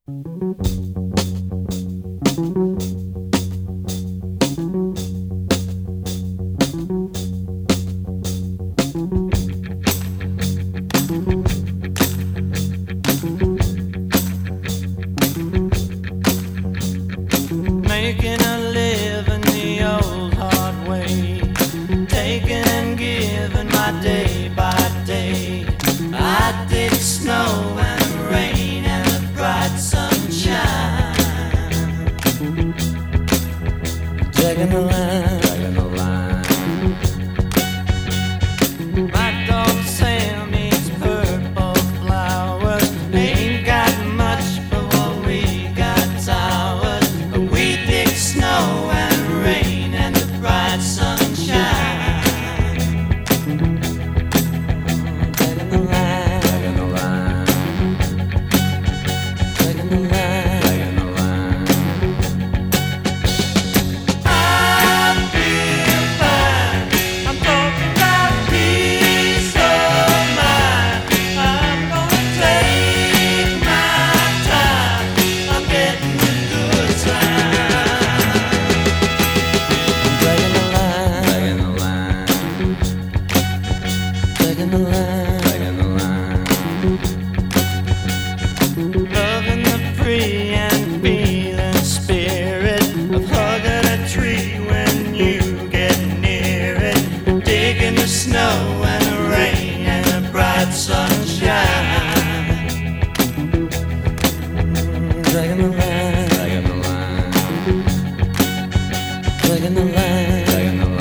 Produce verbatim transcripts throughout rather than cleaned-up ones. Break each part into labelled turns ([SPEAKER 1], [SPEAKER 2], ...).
[SPEAKER 1] Making a living the old hard way, taking and giving my day by day. I dig snow and rain and the bright sunshine. Dragging the line, dragging the line. My dog Sam eats purple flowers. Ain't got much, but what we got towers. But we dig snow and rain and the bright sunshine. Dragging the line, dragging the line. Dragging the line, dragging the line. I feel fine. I'm talking about peace of mind. I'm gonna take my time. I'm getting the good time. Dragging the line, dragging the line. Dragging the line, dragging the line. Loving the free and feeling spirit of hugging a tree when you get near it. Digging the snow and the rain and the bright sunshine. Dragging the line, dragging the line. Dragging the line, dragging the line.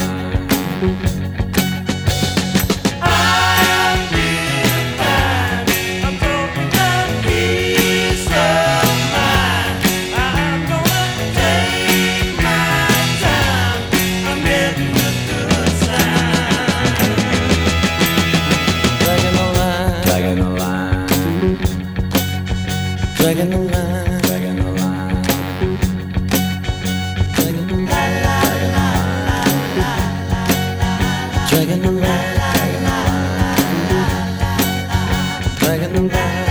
[SPEAKER 1] I feel fine. I'm talking about peace of mind. I'm gonna take my time. I'm getting the good time. Dragging the line, dragging the line. Dragging the line, dragging the line. Dragging the line, dragging the line. Dragging the line, dragging the line. Dragging the line.